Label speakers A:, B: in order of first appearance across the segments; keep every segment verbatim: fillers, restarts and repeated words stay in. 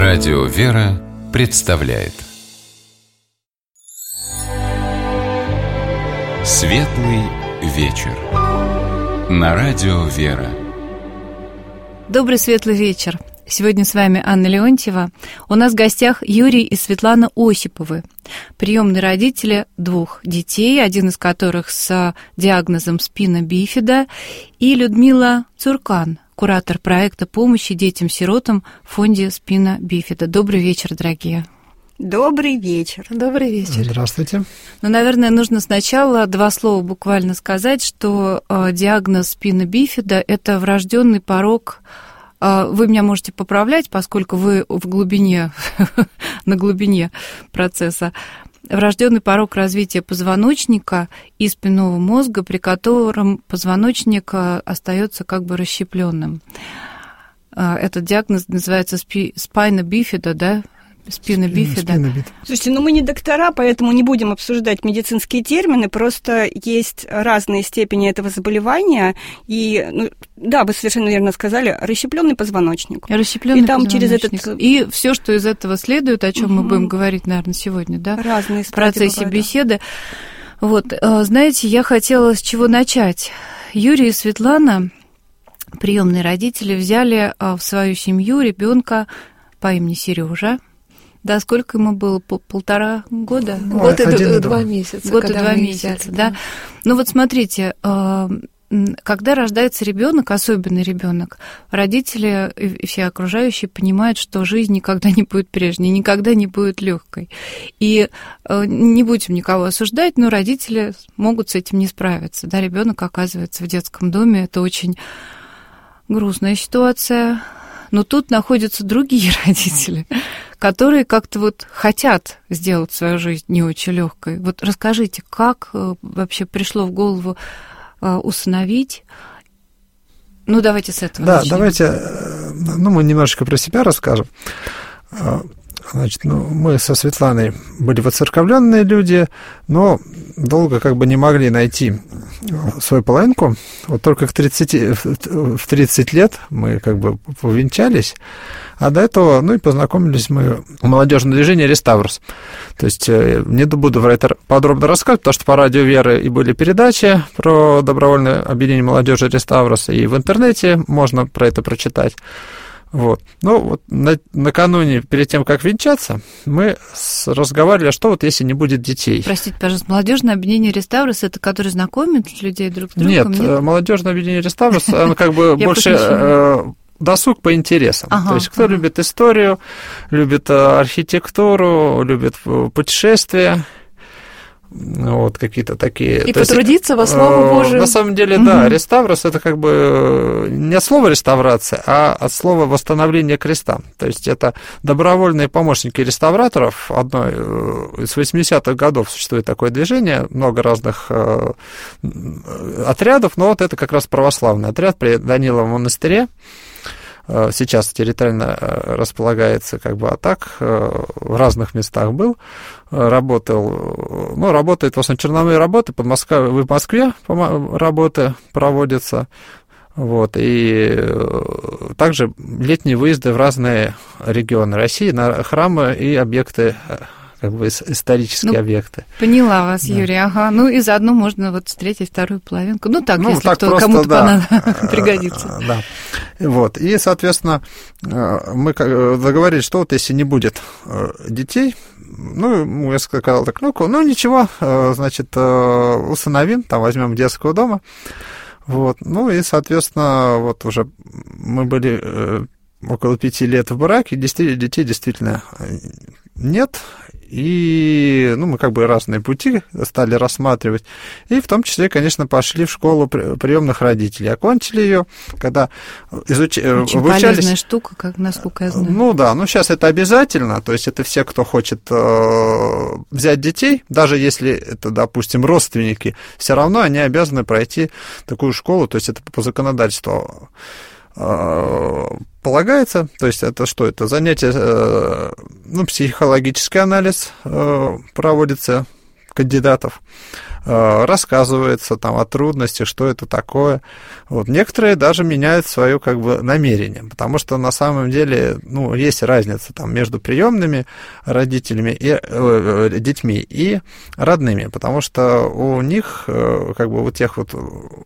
A: Радио «Вера» представляет Светлый вечер на Радио «Вера».
B: Добрый светлый вечер. Сегодня с вами Анна Леонтьева. У нас в гостях Юрий и Светлана Осиповы, приемные родители двух детей, один из которых с диагнозом спина бифида, и Людмила Цуркан, куратор проекта помощи детям-сиротам в фонде спина бифида. Добрый вечер, дорогие.
C: Добрый вечер.
B: Добрый вечер.
D: Здравствуйте.
B: Ну, наверное, нужно сначала два слова буквально сказать, что э, диагноз спина бифида – это врожденный порок. Э, вы меня можете поправлять, поскольку вы в глубине, на глубине процесса. Врожденный порок развития позвоночника и спинного мозга, при котором позвоночник остается как бы расщепленным. Этот диагноз называется спина бифида, да? Спина бифида.
D: Спина бифида.
C: Слушайте, ну мы не доктора, поэтому не будем обсуждать медицинские термины, просто есть разные степени этого заболевания, и, ну, да, вы совершенно верно сказали, расщепленный позвоночник.
B: Расщепленный
C: и там
B: позвоночник.
C: Через этот...
B: И все, что из этого следует, о чем
C: угу.
B: мы будем говорить, наверное, сегодня, да?
C: Разные
B: в процессе
C: бывают,
B: беседы. Да. Вот, знаете, я хотела с чего начать. Юрий и Светлана, приемные родители, взяли в свою семью ребенка по имени Сережа. Да, сколько ему было? Пол, полтора года?
D: Ну,
E: год
D: один,
E: и два месяца.
B: Год и два месяца, взяли, да. да. Ну вот смотрите, когда рождается ребенок, особенный ребенок, родители и все окружающие понимают, что жизнь никогда не будет прежней, никогда не будет легкой. И не будем никого осуждать, но родители могут с этим не справиться. Да, ребенок оказывается в детском доме, это очень грустная ситуация. Но тут находятся другие родители, которые как-то вот хотят сделать свою жизнь не очень легкой. Вот расскажите, как вообще пришло в голову усыновить? Ну, давайте с этого
D: Да,
B: начнем.
D: давайте, ну, мы немножечко про себя расскажем. Значит, ну, мы со Светланой были воцерковленные люди, но долго как бы не могли найти свою половинку. Вот только к тридцати, в тридцать лет мы как бы повенчались, а до этого, ну, и познакомились мы в молодежном движении «Реставрус». То есть не буду про это подробно рассказывать, потому что по радио «Веры» и были передачи про добровольное объединение молодежи «Реставрус», и в интернете можно про это прочитать. Вот. Ну, вот на, накануне, перед тем, как венчаться, мы с, разговаривали, а что вот если не будет детей?
B: Простите, пожалуйста, молодежное объединение «Реставрус» — это который знакомит людей друг с другом?
D: Нет,
B: Нет?
D: молодежное объединение «Реставрус», оно как бы больше досуг по интересам.
B: Ага,
D: То есть кто
B: ага.
D: любит историю, любит архитектуру, любит путешествия, вот какие-то такие.
E: И
D: То
E: потрудиться
D: есть,
E: во славу Божию.
D: На самом деле,
B: угу.
D: да, реставрус — это как бы не от слова реставрация, а от слова восстановление креста. То есть это добровольные помощники реставраторов. Одной из восьмидесятых годов существует такое движение, много разных отрядов, но вот это как раз православный отряд при Даниловом монастыре. Сейчас территориально располагается как бы, а так в разных местах был, работал, ну, работает в основном черновые работы, под Москвой, в Москве работы проводятся, вот, и также летние выезды в разные регионы России на храмы и объекты, как бы исторические ну, объекты.
B: Поняла вас, да. Юрий, ага. Ну и заодно можно вот встретить вторую половинку. Ну так, ну, если так кто, кому-то да. пригодится.
D: Да. Вот. И, соответственно, мы договорились, что вот если не будет детей, ну, я сказал так, ну, ну ничего, значит, усыновим, там возьмем детского дома. Вот. Ну и, соответственно, вот уже мы были около пяти лет в браке, детей действительно нет. И, ну, мы как бы разные пути стали рассматривать. И в том числе, конечно, пошли в школу приемных родителей. Окончили ее, когда изуч...
B: Очень
D: обучались...
B: полезная штука, как, насколько я знаю.
D: Ну да, ну сейчас это обязательно. То есть это все, кто хочет э, взять детей, даже если это, допустим, родственники, все равно они обязаны пройти такую школу. То есть это по законодательству полагается, то есть это что, это занятие, ну, психологический анализ проводится кандидатов, рассказывается там о трудностях, что это такое. Вот. Некоторые даже меняют свое как бы намерение, потому что на самом деле, ну, есть разница там между приемными родителями и э, детьми и родными, потому что у них, э, как бы у тех вот,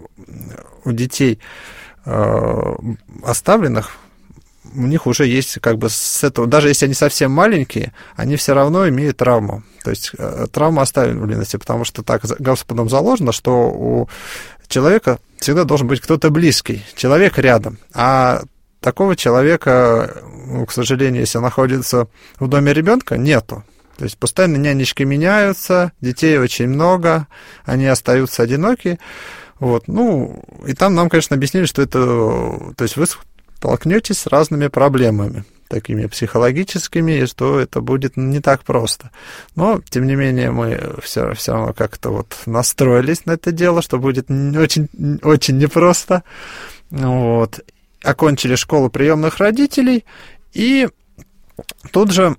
D: у детей э, оставленных, у них уже есть как бы с этого, даже если они совсем маленькие, они все равно имеют травму. То есть травма оставленности, потому что так Господом заложено, что у человека всегда должен быть кто-то близкий, человек рядом. А такого человека, ну, к сожалению, если находится в доме ребенка, нету. То есть постоянно нянечки меняются, детей очень много, они остаются одиноки. Вот. Ну, и там нам, конечно, объяснили, что это... То есть вы столкнетесь с разными проблемами, такими психологическими, и что это будет не так просто. Но, тем не менее, мы все, все равно как-то вот настроились на это дело, что будет очень, очень непросто. Вот. Окончили школу приемных родителей, и тут же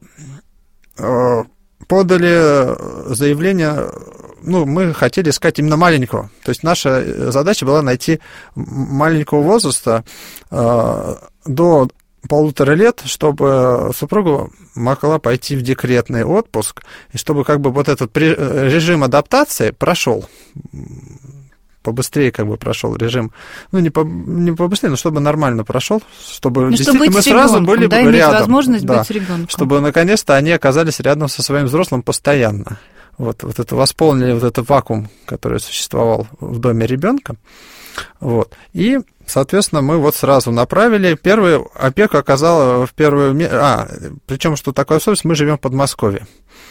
D: э, подали заявление. Ну, мы хотели искать именно маленького. То есть наша задача была найти маленького возраста э, до полутора лет, чтобы супруга могла пойти в декретный отпуск, и чтобы как бы вот этот режим адаптации прошел. Побыстрее как бы прошел режим, ну, не, по, не побыстрее, но чтобы нормально прошел, чтобы
B: ну,
D: действительно
B: чтобы
D: мы сразу
B: ребенком,
D: были
B: да,
D: рядом.
B: иметь возможность
D: да,
B: быть с ребенком.
D: Чтобы наконец-то они оказались рядом со своим взрослым постоянно. Вот, вот это восполнили вот этот вакуум, который существовал в доме ребенка. Вот. И, соответственно, мы вот сразу направили. Первую опеку оказала в первую... А, причем, что такое особенность, мы живем в Подмосковье.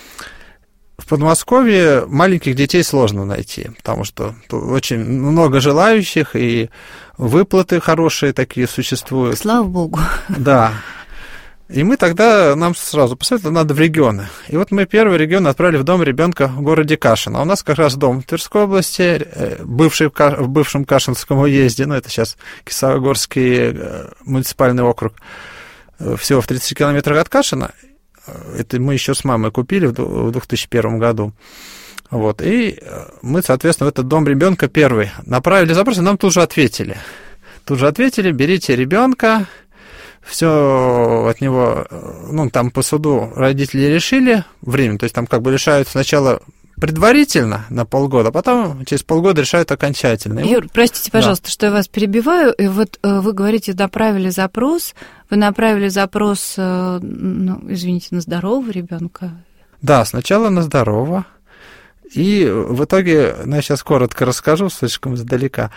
D: В Подмосковье маленьких детей сложно найти, потому что очень много желающих, и выплаты хорошие такие существуют.
B: Слава богу.
D: Да. И мы тогда, нам сразу посоветовали, надо в регионы. И вот мы первый регион отправили в дом ребенка в городе Кашин. А у нас как раз дом в Тверской области, бывший в бывшем Кашинском уезде, ну, это сейчас Кислогорский муниципальный округ, всего в тридцати километрах от Кашина. Это мы еще с мамой купили в две тысячи первом году. Вот. И мы, соответственно, в этот дом ребенка первый направили запрос, и нам тут же ответили. Тут же ответили, берите ребенка. Все от него, ну, там по суду родители решили время, то есть там как бы решают сначала предварительно на полгода, а потом через полгода решают окончательно.
B: Юр, простите, пожалуйста, да. что я вас перебиваю. И вот вы говорите, направили запрос, вы направили запрос, ну, извините, на здорового ребенка.
D: Да, сначала на здорового. И в итоге, ну, я сейчас коротко расскажу, слишком издалека.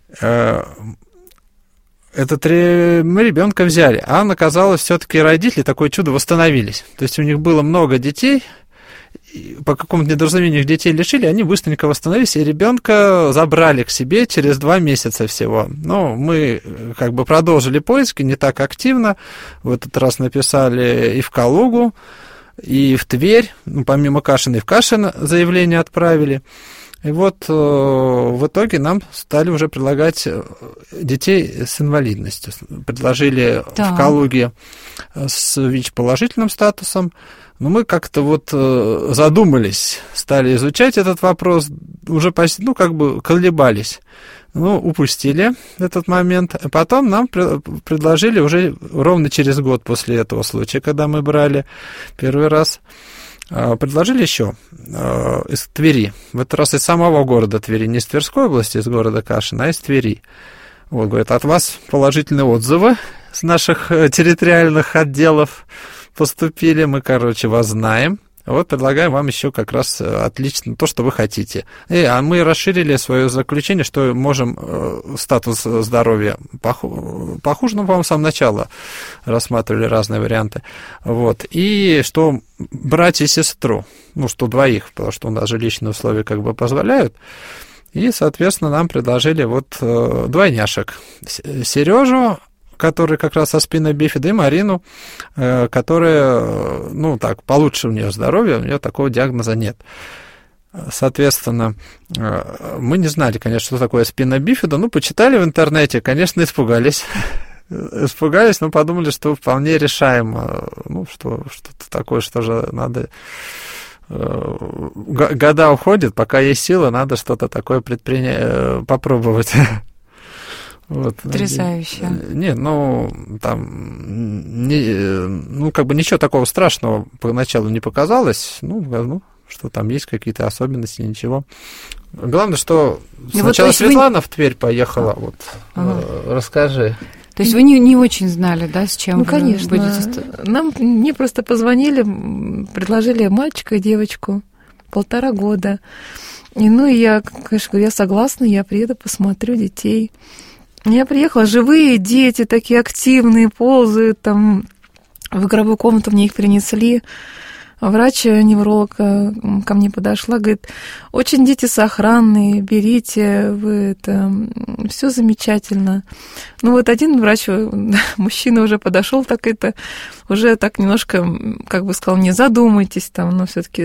D: Этот мы ребенка взяли, а оказалось, все-таки родители такое чудо восстановились. То есть у них было много детей, по какому-то недоразумению их детей лишили, они быстренько восстановились, и ребенка забрали к себе через два месяца всего. Но мы как бы продолжили поиски не так активно. В этот раз написали и в Калугу, и в Тверь, ну, помимо Кашина, и в Кашин заявление отправили. И вот э, в итоге нам стали уже предлагать детей с инвалидностью. Предложили да. в Калуге с ВИЧ-положительным статусом. Но мы как-то вот э, задумались, стали изучать этот вопрос, уже почти, ну, как бы колебались. Ну, упустили этот момент. А потом нам пр- предложили уже ровно через год после этого случая, когда мы брали первый раз, предложили еще из Твери, в этот раз из самого города Твери, не из Тверской области, из города Кашина, а из Твери. Вот, говорят, от вас положительные отзывы с наших территориальных отделов поступили, мы, короче, вас знаем. Вот предлагаем вам еще как раз отлично то, что вы хотите. И, а мы расширили свое заключение, что можем э, статус здоровья поху, похуже, ну, по-моему, с самого начала рассматривали разные варианты. Вот. И что брать и сестру, ну, что двоих, потому что у нас жилищные условия как бы позволяют. И, соответственно, нам предложили вот э, двойняшек. Сережу, который как раз со спиной бифида, и Марину, которая, ну, так, получше у нее здоровье, у нее такого диагноза нет. Соответственно, мы не знали, конечно, что такое спина бифида, ну, почитали в интернете, конечно, испугались. Испугались, но подумали, что вполне решаемо, ну, что что-то такое, что же надо года уходят, пока есть сила, надо что-то такое предпринять, попробовать. Вот.
B: Потрясающе.
D: Нет, ну, там, не, ну, как бы ничего такого страшного поначалу не показалось, ну, ну, что там есть какие-то особенности, ничего. Главное, что
B: и
D: сначала
B: вот,
D: Светлана вы... в Тверь поехала, вот,
B: ага.
D: Расскажи.
B: То есть вы не, не очень знали, да, с чем
E: ну,
B: вы
E: конечно.
B: будете?
E: Нам, мне просто позвонили, предложили мальчика и девочку, полтора года. И, ну, и я, конечно, говорю, я согласна, я приеду, посмотрю детей. Я приехала, живые дети, такие активные, ползают там, в игровую комнату мне их перенесли. Врач-невролог ко мне подошла, говорит, очень дети сохранные, берите, вы это, все замечательно. Ну вот один врач, мужчина уже подошел, так это, уже так немножко, как бы сказал, не задумайтесь там, но все-таки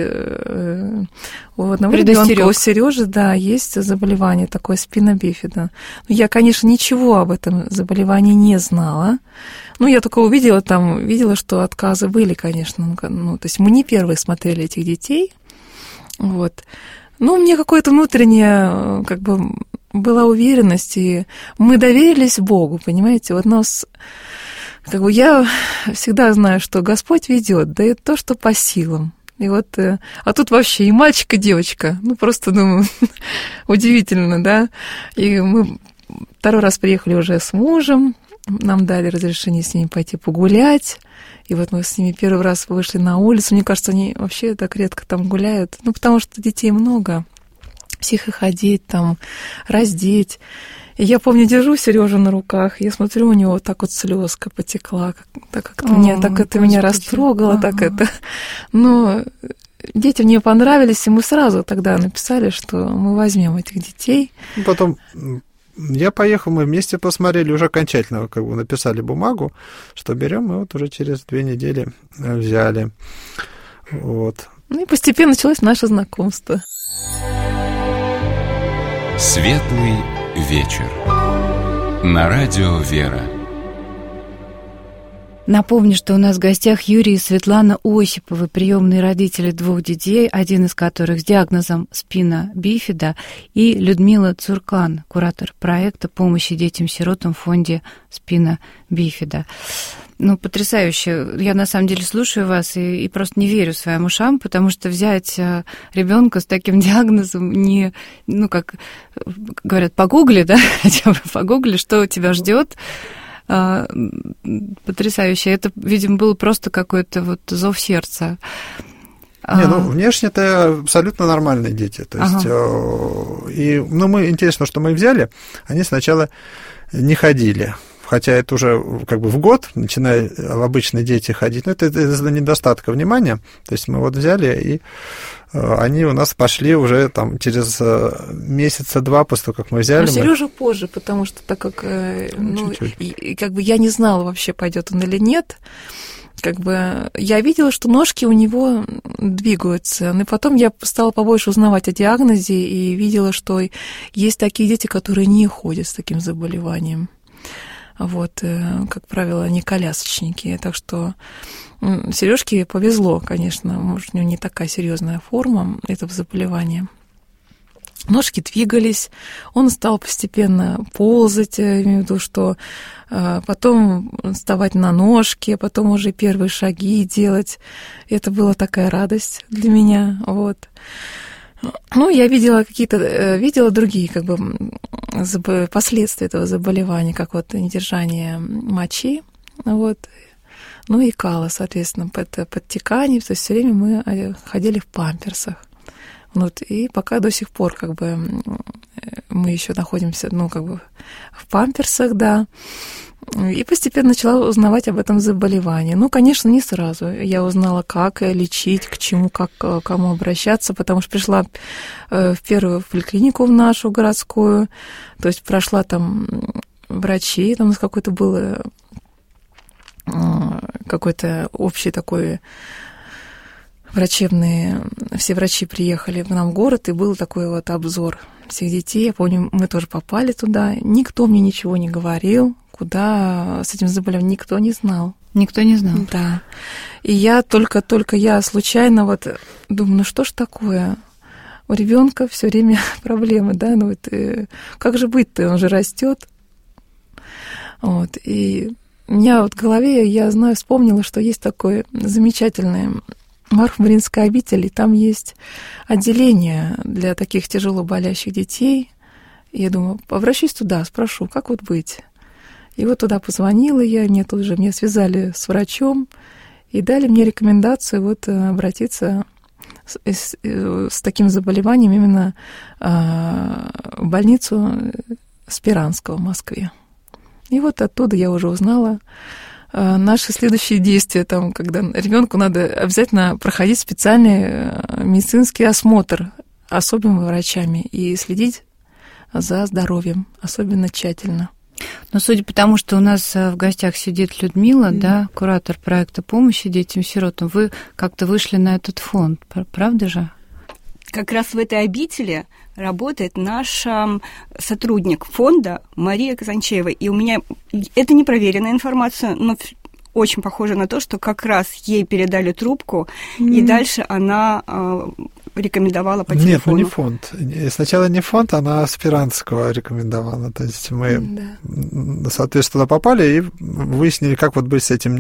E: у одного ребенка, у Сережи, да, есть заболевание такое, спина бифида. Я, конечно, ничего об этом заболевании не знала. Ну, я только увидела там, видела, что отказы были, конечно. Ну, то есть мы не первые смотрели этих детей. Вот. Ну, у меня какое-то внутреннее, как бы, была уверенность, и мы доверились Богу, понимаете? Вот нас, как бы, я всегда знаю, что Господь ведет, дает то, что по силам. И вот, а тут вообще и мальчик, и девочка. Ну, просто, думаю, удивительно, да? И мы второй раз приехали уже с мужем, нам дали разрешение с ними пойти погулять. И вот мы с ними первый раз вышли на улицу. Мне кажется, они вообще так редко там гуляют. Ну, потому что детей много. Всех их одеть, там, раздеть. И я помню, держу Сережу на руках, я смотрю, у него вот так вот слезка потекла. Так как-то О, меня, так это меня растрогало, ага. так это. Но дети мне понравились, и мы сразу тогда написали, что мы возьмем этих детей.
D: Потом... Я поехал, мы вместе посмотрели, уже окончательно как бы написали бумагу, что берем, и вот уже через две недели взяли. Вот.
E: Ну и постепенно началось наше знакомство.
A: Светлый вечер. На радио «Вера».
B: Напомню, что у нас в гостях Юрий и Светлана Осиповы, приемные родители двух детей, один из которых с диагнозом спина бифида, и Людмила Цуркан, куратор проекта помощи детям-сиротам в фонде спина бифида. Ну, потрясающе. Я на самом деле слушаю вас и, и просто не верю своим ушам, потому что взять ребенка с таким диагнозом не, ну, как говорят, погугли, да, хотя бы погугли, что тебя ждет. Потрясающе. Это, видимо, было просто какой-то вот зов сердца.
D: Не, ну, внешне-то абсолютно нормальные дети. То есть, ага. и, ну, мы, интересно, что мы взяли, они сначала не ходили. Хотя это уже как бы в год, начиная обычные дети ходить. Но это из-за недостатка внимания. То есть мы вот взяли, и они у нас пошли уже там через месяца два после того, как мы взяли.
E: А Сережа позже, потому что так как, ну, и, и как бы я не знала вообще, пойдет он или нет. Как бы я видела, что ножки у него двигаются. И потом я стала побольше узнавать о диагнозе и видела, что есть такие дети, которые не ходят с таким заболеванием. Вот, как правило, они колясочники. Так что Сережке повезло, конечно. Может, у него не такая серьезная форма этого заболевания. Ножки двигались, он стал постепенно ползать, я имею в виду, что потом вставать на ножки, потом уже первые шаги делать. Это была такая радость для меня, вот. Ну, я видела какие-то, видела другие, как бы, последствия этого заболевания, как вот недержание мочи, вот, ну и кала, соответственно, под, подтекание, то есть все время мы ходили в памперсах. Вот, и пока до сих пор, как бы, мы еще находимся, ну, как бы, в памперсах, да, и постепенно начала узнавать об этом заболевании. Ну, конечно, не сразу. Я узнала, как лечить, к чему, как, к кому обращаться, потому что пришла в первую поликлинику в нашу городскую, то есть прошла там врачи, там у нас какой-то был какой-то общий такой врачебный, все врачи приехали к нам в город, и был такой вот обзор всех детей. Я помню, мы тоже попали туда, никто мне ничего не говорил, куда с этим заболеванием, никто не знал.
B: Никто не знал.
E: Да. И я только-только я случайно вот думаю, ну что ж такое? У ребенка все время проблемы, да, ну вот э, как же быть-то, он же растет. Вот. И у меня вот в голове, я знаю, вспомнила, что есть такое замечательное Марфа-Мариинская обитель, и там есть отделение для таких тяжело болящих детей. И я думаю, обращусь туда, спрошу, как вот быть? И вот туда позвонила я, мне тут же меня связали с врачом и дали мне рекомендацию вот обратиться с, с, с таким заболеванием именно а, в больницу Спиранского в Москве. И вот оттуда я уже узнала а, наши следующие действия, там, когда ребенку надо обязательно проходить специальный медицинский осмотр особыми врачами и следить за здоровьем, особенно тщательно.
B: Но судя по тому, что у нас в гостях сидит Людмила, mm. да, куратор проекта помощи детям-сиротам, вы как-то вышли на этот фонд, правда же?
C: Как раз в этой обители работает наш сотрудник фонда Мария Казанчеева. И у меня это непроверенная информация, но очень похоже на то, что как раз ей передали трубку, mm. и дальше она э, рекомендовала по телефону.
D: Нет, ну не фонд. Сначала не фонд, она Спиранского рекомендовала. То есть мы, да. соответственно, попали и выяснили, как вот быть с этим.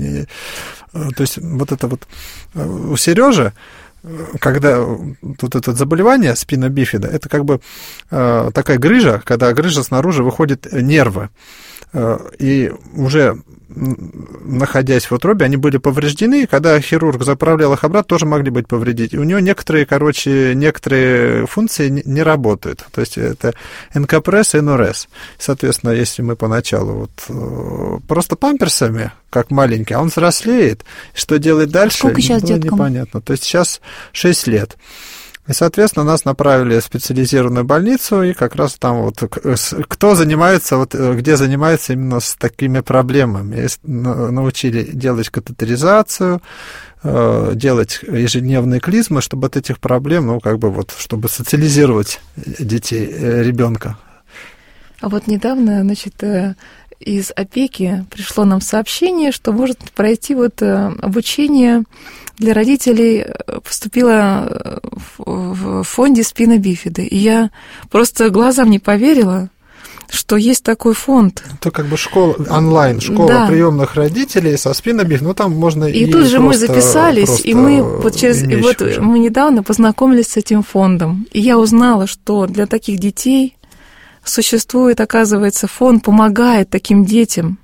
D: То есть вот это вот у Сережи, когда тут это заболевание спина бифида, это как бы э, такая грыжа, когда грыжа снаружи выходят нервы. Э, и уже находясь в утробе, они были повреждены, и когда хирург заправлял их обратно, тоже могли быть повредить. И у него некоторые, короче, некоторые функции не, не работают. То есть это эн-капресс и эн-ор-эс. Соответственно, если мы поначалу вот просто памперсами, как маленький, а он взрослеет, что делать дальше,
B: сколько сейчас
D: было
B: деткам?
D: Непонятно. То есть сейчас шесть лет. И, соответственно, нас направили в специализированную больницу, и как раз там вот кто занимается, вот где занимается именно с такими проблемами. Научили делать катетеризацию, делать ежедневные клизмы, чтобы от этих проблем, ну, как бы вот, чтобы социализировать детей, ребенка.
E: А вот недавно, значит, из опеки пришло нам сообщение, что может пройти вот обучение для родителей, поступила в фонде спина бифида. И я просто глазам не поверила, что есть такой фонд.
D: Это как бы школа, онлайн, школа да. приемных родителей со спина бифида. Ну, там можно и
E: И тут же мы записались, и мы вот через
D: и
E: вот
D: уже.
E: мы недавно познакомились с этим фондом. И я узнала, что для таких детей существует, оказывается, фонд помогает таким детям.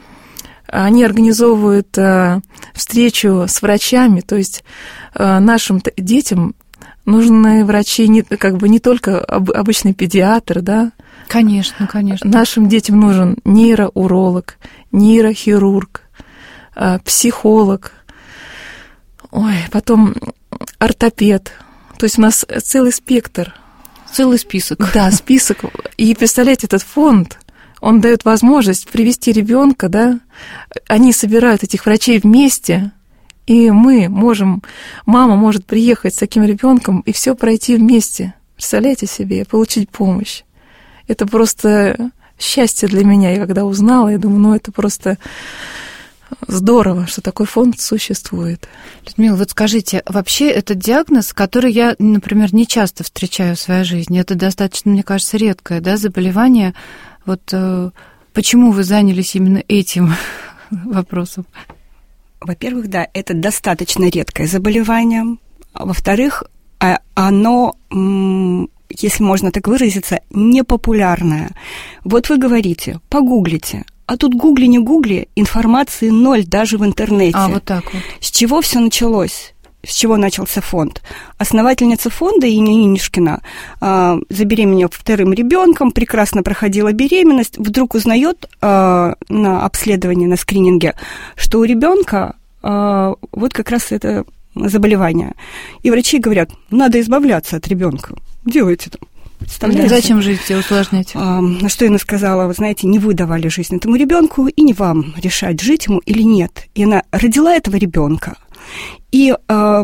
E: Они организовывают э, встречу с врачами, то есть э, нашим детям нужны врачи не, как бы не только об, обычный педиатр, да?
B: Конечно, конечно.
E: Нашим детям нужен нейроуролог, нейрохирург, э, психолог, ой, потом ортопед. То есть у нас целый спектр.
B: Целый список.
E: Да, список. И представляете, этот фонд, он дает возможность привести ребенка, да, они собирают этих врачей вместе, и мы можем, мама может приехать с таким ребенком и все пройти вместе. Представляете себе, получить помощь. Это просто счастье для меня. Я когда узнала, я думаю, ну это просто здорово, что такой фонд существует.
B: Людмила, вот скажите, вообще этот диагноз, который я, например, не часто встречаю в своей жизни, это достаточно, мне кажется, редкое, да, заболевание. Вот э, почему вы занялись именно этим вопросом?
C: Во-первых, да, это достаточно редкое заболевание. Во-вторых, оно, если можно так выразиться, непопулярное. Вот вы говорите, погуглите. А тут гугли, не гугли, информации ноль даже в интернете.
B: А, вот так вот.
C: С чего все началось? С чего начался фонд? Основательница фонда Инна Инишкина э, забеременела вторым ребенком, прекрасно проходила беременность, вдруг узнает э, на обследовании, на скрининге, что у ребенка э, вот как раз это заболевание. И врачи говорят, надо избавляться от ребенка. Делайте это.
B: Зачем жить и усложнять?
C: А, на что Инна сказала, вы знаете, не вы давали жизнь этому ребенку, и не вам решать, жить ему или нет. И она родила этого ребенка. И э,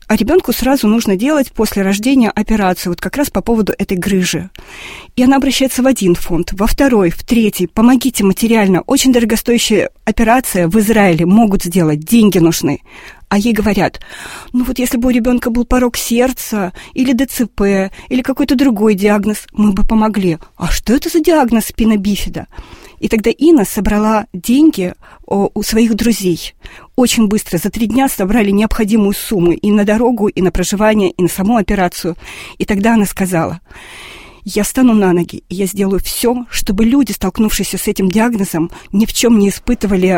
C: а ребенку сразу нужно делать после рождения операцию, вот как раз по поводу этой грыжи. И она обращается в один фонд, во второй, в третий. Помогите материально. Очень дорогостоящая операция в Израиле могут сделать, деньги нужны. А ей говорят, ну вот если бы у ребенка был порок сердца, или ДЦП, или какой-то другой диагноз, мы бы помогли. А что это за диагноз спина бифида? И тогда Инна собрала деньги у своих друзей. Очень быстро, за три дня собрали необходимую сумму и на дорогу, и на проживание, и на саму операцию. И тогда она сказала, я стану на ноги, и я сделаю все, чтобы люди, столкнувшиеся с этим диагнозом, ни в чем не испытывали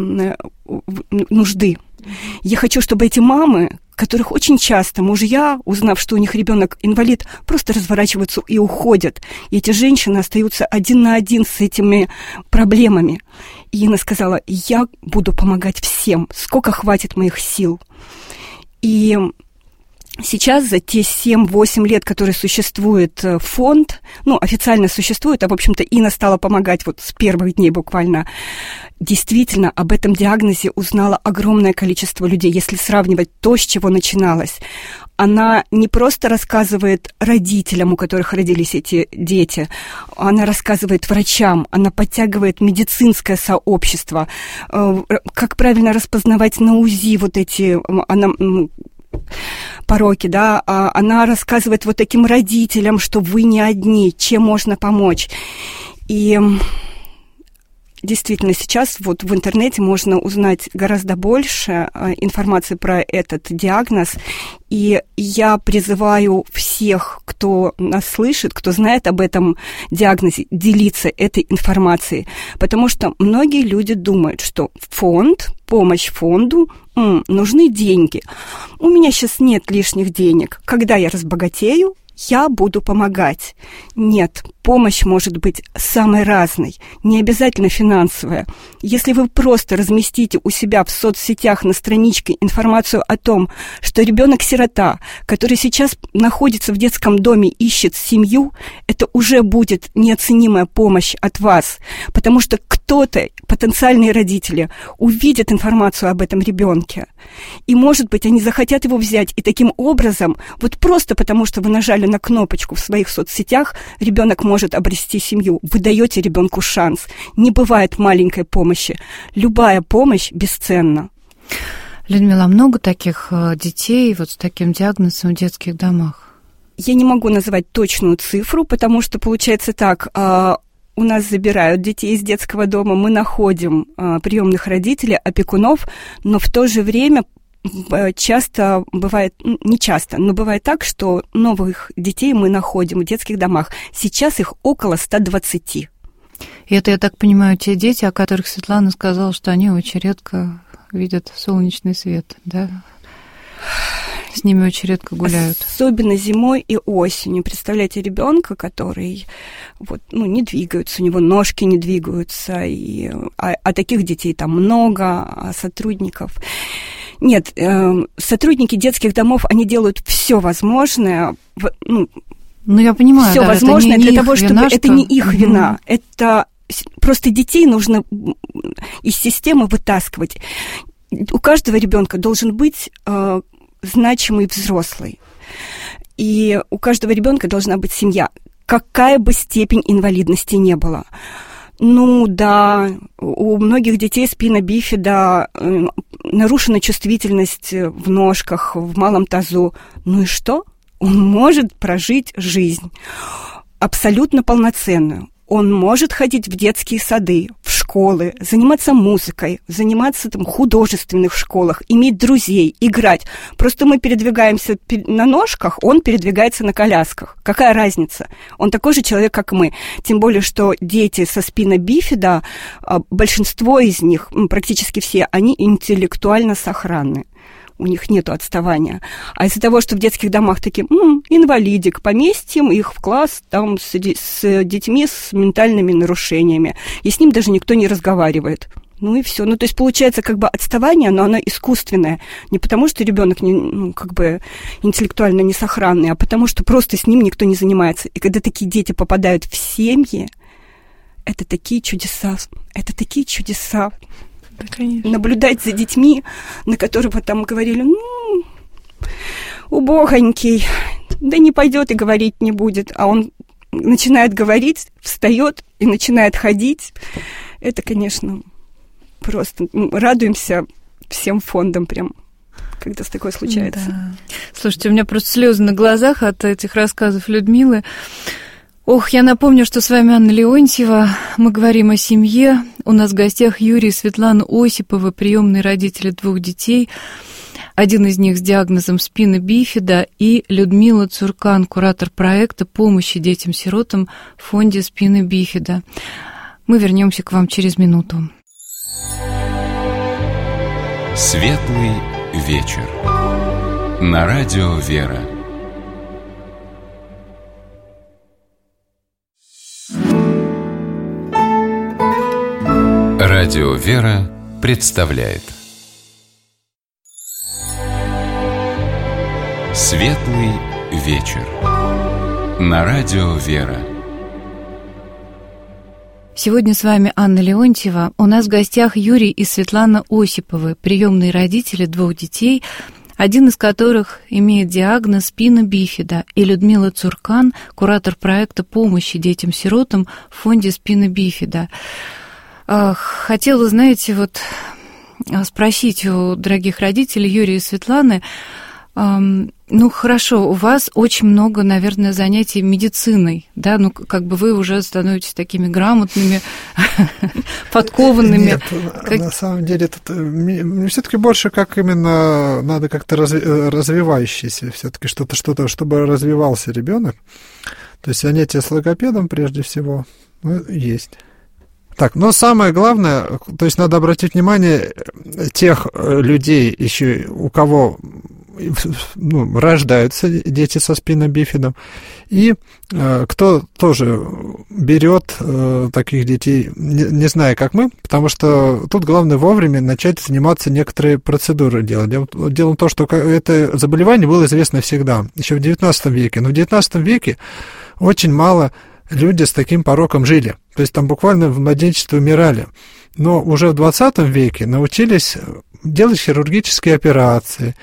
C: нужды. Я хочу, чтобы эти мамы, которых очень часто мужья, узнав, что у них ребенок инвалид, просто разворачиваются и уходят. И эти женщины остаются один на один с этими проблемами. И Инна сказала, я буду помогать всем, сколько хватит моих сил. И сейчас за те семь-восемь лет, которые существует фонд, ну, официально существует, а, в общем-то, Инна стала помогать вот с первых дней буквально, действительно об этом диагнозе узнало огромное количество людей. Если сравнивать то, с чего начиналось, она не просто рассказывает родителям, у которых родились эти дети, она рассказывает врачам, она подтягивает медицинское сообщество, как правильно распознавать на УЗИ вот эти... Она, пороки, да, она рассказывает вот таким родителям, что вы не одни, чем можно помочь. И действительно, сейчас вот в интернете можно узнать гораздо больше информации про этот диагноз, и я призываю всех, кто нас слышит, кто знает об этом диагнозе, делиться этой информацией, потому что многие люди думают, что фонд, помощь фонду, м, нужны деньги. У меня сейчас нет лишних денег. Когда я разбогатею, я буду помогать. Нет, помощь может быть самой разной, не обязательно финансовая. Если вы просто разместите у себя в соцсетях на страничке информацию о том, что ребенок-сирота, который сейчас находится в детском доме, ищет семью, это уже будет неоценимая помощь от вас, потому что кто-то, потенциальные родители, увидят информацию об этом ребенке, и, может быть, они захотят его взять, и таким образом, вот просто потому, что вы нажали на кнопочку в своих соцсетях, ребенок может обрести семью. Вы даете ребенку шанс. Не бывает маленькой помощи. Любая помощь бесценна.
B: Людмила, много таких детей вот с таким диагнозом в детских домах?
C: Я не могу назвать точную цифру, потому что получается так. У нас забирают детей из детского дома, мы находим приемных родителей, опекунов, но в то же время часто бывает, не часто, но бывает так, что новых детей мы находим в детских домах. Сейчас их около ста двадцати.
B: И это, я так понимаю, те дети, о которых Светлана сказала, что они очень редко видят солнечный свет, да? С ними очень редко гуляют.
C: Особенно зимой и осенью. Представляете, ребенка, который вот, ну, не двигается, у него ножки не двигаются, и, а, а таких детей там много, а сотрудников... Нет, э, сотрудники детских домов, они делают все возможное, ну,
B: ну я понимаю,
C: все
B: да,
C: возможное для того, чтобы
B: вина,
C: это
B: что...
C: не их вина, это просто детей нужно из системы вытаскивать. У каждого ребенка должен быть э, значимый взрослый, и у каждого ребенка должна быть семья, какая бы степень инвалидности ни была. Ну да, у многих детей спина бифида, э, нарушена чувствительность в ножках, в малом тазу. Ну и что? Он может прожить жизнь абсолютно полноценную. Он может ходить в детские сады, в школы, заниматься музыкой, заниматься там, в художественных школах, иметь друзей, играть. Просто мы передвигаемся на ножках, он передвигается на колясках. Какая разница? Он такой же человек, как мы. Тем более, что дети со спина бифида, большинство из них, практически все, они интеллектуально сохранны. У них нет отставания. А из-за того, что в детских домах такие, м-м, инвалидик, поместим их в класс там, с, с детьми с ментальными нарушениями, и с ним даже никто не разговаривает. Ну и все. Ну, то есть получается как бы отставание, но оно искусственное. Не потому, что ребенок не, ну, как бы интеллектуально несохранный, а потому, что просто с ним никто не занимается. И когда такие дети попадают в семьи, это такие чудеса. Это такие чудеса.
E: Да, конечно.
C: Наблюдать за детьми, на которых там говорили, ну, убогонький, да не пойдет и говорить не будет, а он начинает говорить, встает и начинает ходить. Это, конечно, просто радуемся всем фондам прям, когда такое случается.
B: Да. Слушайте, у меня просто слезы на глазах от этих рассказов Людмилы. Ох, я напомню, что с вами Анна Леонтьева. Мы говорим о семье. У нас в гостях Юрий и Светлана Осиповы, приемные родители двух детей. Один из них с диагнозом спина бифида, и Людмила Цуркан, куратор проекта помощи детям-сиротам в фонде спина бифида. Мы вернемся к вам через минуту.
A: Светлый вечер. На радио «Вера». Радио «Вера» представляет Светлый вечер. На радио «Вера».
B: Сегодня с вами Анна Леонтьева. У нас в гостях Юрий и Светлана Осиповы, приемные родители двух детей, один из которых имеет диагноз спина бифида, и Людмила Цуркан, куратор проекта помощи детям-сиротам в фонде спина бифида. Хотела, знаете, вот спросить у дорогих родителей Юрия и Светланы, ну, хорошо, у вас очень много, наверное, занятий медициной, да, ну, как бы вы уже становитесь такими грамотными, подкованными.
D: Нет, как... на самом деле, это все-таки больше как именно надо как-то разви- развивающийся, все-таки что-то, что-то, чтобы развивался ребенок. То есть занятия с логопедом прежде всего, ну, есть. Так, но самое главное, то есть надо обратить внимание тех людей еще, у кого ну, рождаются дети со спинобифидом, и э, кто тоже берет э, таких детей, не, не зная, как мы, потому что тут главное вовремя начать заниматься некоторые процедуры делать. Дело, дело в том, что это заболевание было известно всегда, еще в девятнадцатом веке, но в девятнадцатом веке очень мало люди с таким пороком жили, то есть там буквально в младенчестве умирали. Но уже в двадцатом веке научились делать хирургические операции,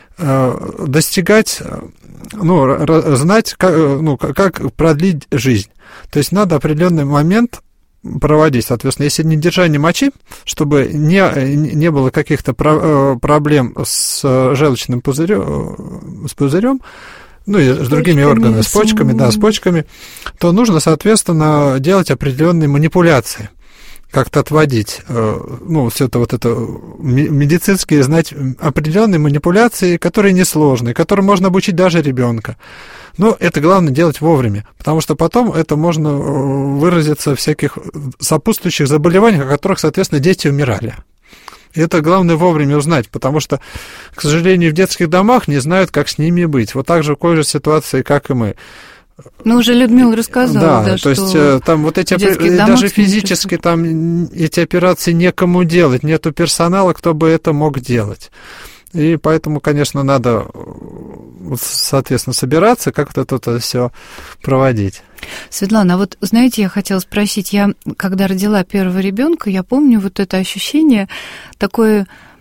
D: достигать, ну, знать, как, ну, как продлить жизнь. То есть надо определенный момент проводить. Соответственно, если не держание мочи, чтобы не, не было каких-то про, проблем с желчным пузырем, с пузырем, ну и с, с другими органами, с почками, да, с почками, то нужно, соответственно, делать определенные манипуляции, как-то отводить, ну, все это вот это медицинские, знать определенные манипуляции, которые несложные, которые можно обучить даже ребенка. Но это главное делать вовремя, потому что потом это можно выразиться в всяких сопутствующих заболеваниях, о которых, соответственно, дети умирали. И это главное вовремя узнать, потому что, к сожалению, в детских домах не знают, как с ними быть. Вот так же в такой же ситуации, как и мы.
B: Ну, уже Людмила рассказала,
D: да,
B: да,
D: то
B: что
D: есть там вот эти, даже физически там эти операции некому делать, нету персонала, кто бы это мог делать. И поэтому, конечно, надо, соответственно, собираться, как-то это все проводить.
B: Светлана, а вот, знаете, я хотела спросить, я, когда родила первого ребенка, я помню вот это ощущение такое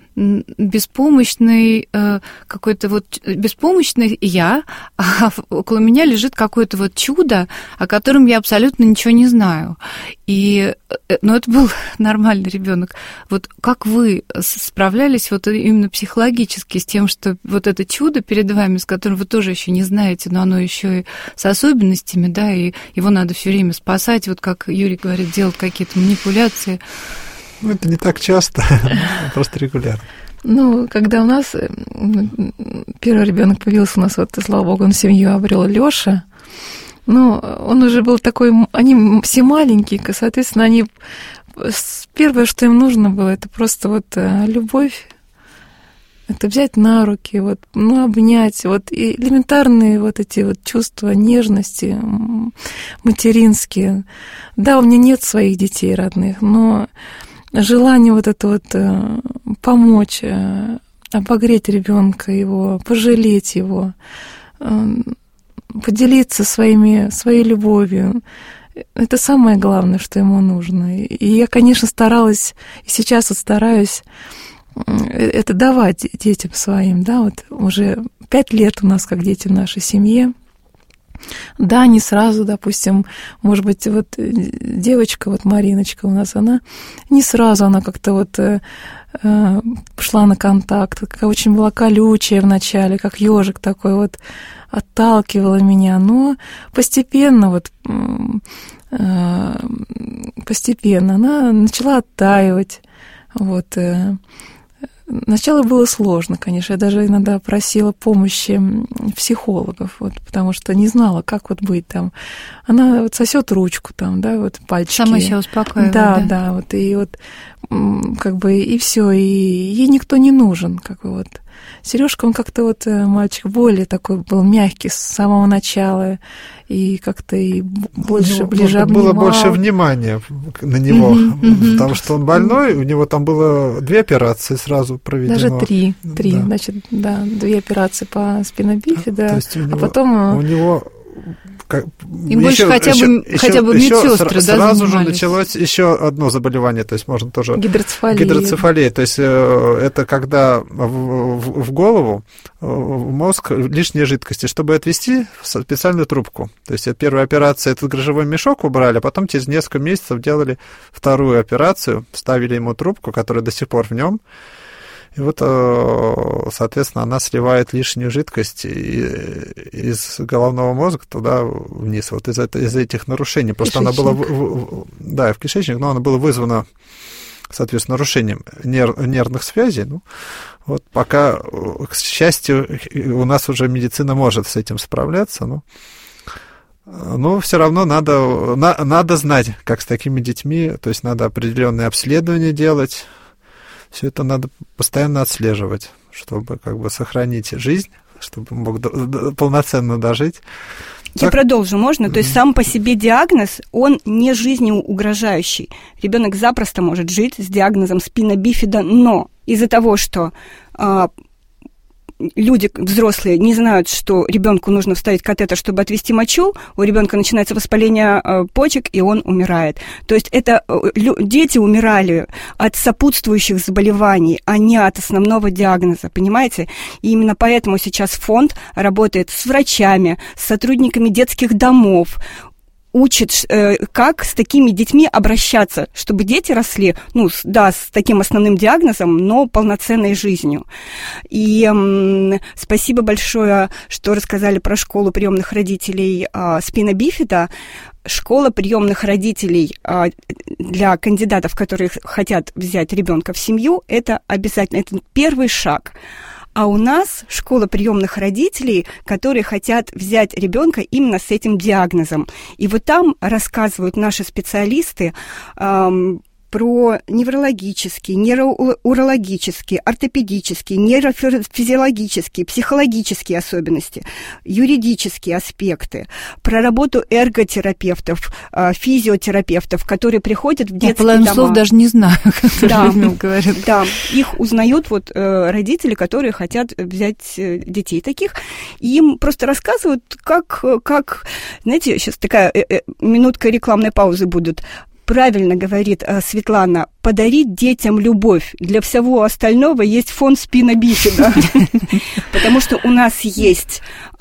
B: беспомощный, какой-то вот беспомощный я, а около меня лежит какое-то вот чудо, о котором я абсолютно ничего не знаю. И, ну, это был нормальный ребенок. Вот как вы справлялись вот именно психологически с тем, что вот это чудо перед вами, с которым вы тоже еще не знаете, но оно еще и с особенностями, да, и его надо все время спасать, вот как Юрий говорит, делать какие-то манипуляции.
D: Ну, это не так часто, просто регулярно.
E: Ну, когда у нас первый ребенок появился, у нас, вот, слава богу, он семью обрел, Лёша, ну, он уже был такой, они все маленькие, соответственно, они, первое, что им нужно было, это просто вот любовь, это взять на руки, вот, ну, обнять, вот, и элементарные вот эти вот чувства нежности материнские. Да, у меня нет своих детей родных, но желание вот это вот помочь, обогреть ребенка его, пожалеть его, поделиться своими, своей любовью. Это самое главное, что ему нужно. И я, конечно, старалась, и сейчас вот стараюсь это давать детям своим, да, вот уже пять лет у нас как дети в нашей семье. Да, не сразу, допустим, может быть, вот девочка, вот Мариночка у нас, она не сразу, она как-то вот э, э, шла на контакт, как очень была колючая вначале, как ежик такой вот, отталкивала меня, но постепенно вот э, постепенно она начала оттаивать, вот. Э, Сначала было сложно, конечно. Я даже иногда просила помощи психологов, вот, потому что не знала, как вот быть там. Она вот сосет ручку там, да, вот пальчики.
B: Сама себя успокаивает.
E: Да,
B: да,
E: да, вот и вот как бы и все, и ей никто не нужен, как бы вот. Сережка, он как-то вот мальчик более такой был мягкий с самого начала, и как-то и больше,
D: ну,
E: ближе
D: обнимал. Было больше
E: внимания
D: внимания на него,
E: mm-hmm, mm-hmm.
D: потому что он больной, у него там было две операции сразу проведено.
E: Даже три, три,
D: да.
E: значит, да, две операции по спинобифида,
D: То есть у него,
E: а потом...
D: У него... Как,
B: Им больше хотя бы,
D: еще,
B: хотя бы медсестры,
D: еще
B: да,
D: сразу
B: занимались.
D: же началось еще одно заболевание, то есть можно тоже...
E: Гидроцефалия.
D: Гидроцефалия, то есть это когда в, в, в голову, в мозг лишние жидкости, чтобы отвести в специальную трубку. То есть первая операция, этот грыжевой мешок убрали, а потом через несколько месяцев делали вторую операцию, ставили ему трубку, которая до сих пор в нем. И вот, соответственно, она сливает лишнюю жидкость из головного мозга туда вниз, вот из, из этих нарушений. Просто она была, да, в кишечник, но она была вызвана, соответственно, нарушением нерв, нервных связей. Ну, вот пока, к счастью, у нас уже медицина может с этим справляться, но, но все равно надо, на, надо знать, как с такими детьми, то есть надо определенные обследования делать. Все это надо постоянно отслеживать, чтобы как бы сохранить жизнь, чтобы мог полноценно дожить.
C: Я так... продолжу, можно? То есть сам по себе диагноз, он не жизнеугрожающий. Ребенок запросто может жить с диагнозом спина бифида, но из-за того, что а, люди взрослые не знают, что ребенку нужно вставить катетер, чтобы отвести мочу, у ребенка начинается воспаление э, почек, и он умирает. То есть это э, лю- дети умирали от сопутствующих заболеваний, а не от основного диагноза, понимаете? И именно поэтому сейчас фонд работает с врачами, с сотрудниками детских домов, учит, э, как с такими детьми обращаться, чтобы дети росли, ну, с, да, с таким основным диагнозом, но полноценной жизнью. И э, спасибо большое, что рассказали про школу приемных родителей э, спина бифида. Школа приемных родителей э, для кандидатов, которые хотят взять ребенка в семью, это обязательно, это первый шаг. А у нас школа приемных родителей, которые хотят взять ребенка именно с этим диагнозом. И вот там рассказывают наши специалисты эм, про неврологические, нейроурологические, ортопедические, нейрофизиологические, психологические особенности, юридические аспекты, про работу эрготерапевтов, физиотерапевтов, которые приходят в детские дома.
B: Я половину слов даже не знаю, как
C: да,
B: говорят.
C: Да, их узнают вот родители, которые хотят взять детей таких, и им просто рассказывают, как, как знаете, сейчас такая минутка рекламной паузы будет. Правильно говорит Светлана, подарить детям любовь. Для всего остального есть фонд спина бифида. Потому что у нас есть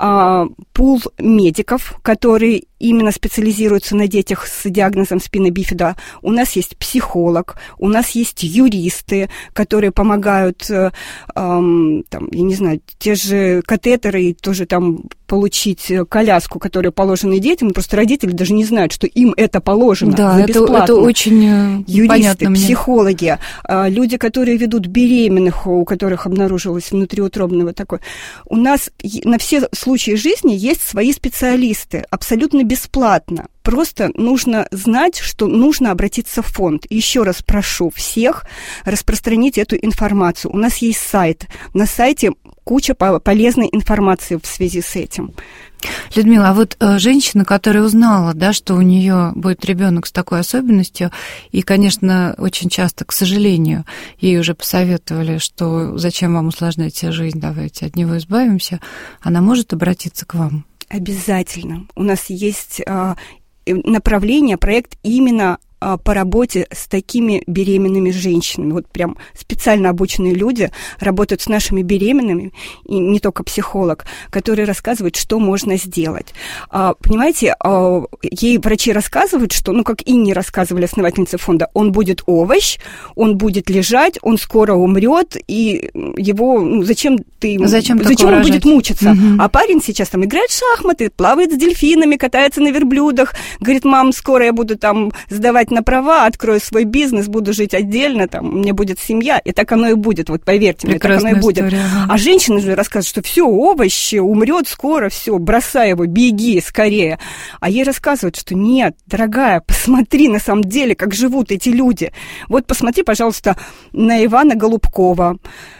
C: пул медиков, которые именно специализируются на детях с диагнозом спина бифида. У нас есть психолог, у нас есть юристы, которые помогают, там, я не знаю, те же катетеры, тоже там получить коляску, которая положена детям. Просто родители даже не знают, что им это положено.
B: Да, это, это очень
C: юристы,
B: понятно мне.
C: Психологи, люди, которые ведут беременных, у которых обнаружилось внутриутробное такое. У нас на все случаи жизни есть свои специалисты, абсолютно бесплатно. Просто нужно знать, что нужно обратиться в фонд. Еще раз прошу всех распространить эту информацию. У нас есть сайт. На сайте куча полезной информации в связи с этим.
B: Людмила, а вот э, женщина, которая узнала, да, что у нее будет ребенок с такой особенностью, и, конечно, очень часто, к сожалению, ей уже посоветовали, что зачем вам усложнять себе жизнь, давайте от него избавимся, она может обратиться к вам?
C: Обязательно. У нас есть э, направление, проект именно по работе с такими беременными женщинами. Вот прям специально обученные люди работают с нашими беременными, и не только психолог, которые рассказывают, что можно сделать. Понимаете, ей врачи рассказывают, что, ну, как Инне рассказывали основательницы фонда, он будет овощ, он будет лежать, он скоро умрет, и его, ну, зачем ты...
B: Зачем,
C: зачем он
B: рожать?
C: Будет мучиться?
B: Угу.
C: А парень сейчас там играет в шахматы, плавает с дельфинами, катается на верблюдах, говорит: мам, скоро я буду там сдавать на права, открою свой бизнес, буду жить отдельно, там, у меня будет семья, и так оно и будет, вот поверьте мне, так оно и будет. История. А женщина же рассказывает, что все, овощ, умрет скоро, все, бросай его, беги скорее. А ей рассказывают, что нет, дорогая, посмотри на самом деле, как живут эти люди. Вот посмотри, пожалуйста, на Ивана Голубкова,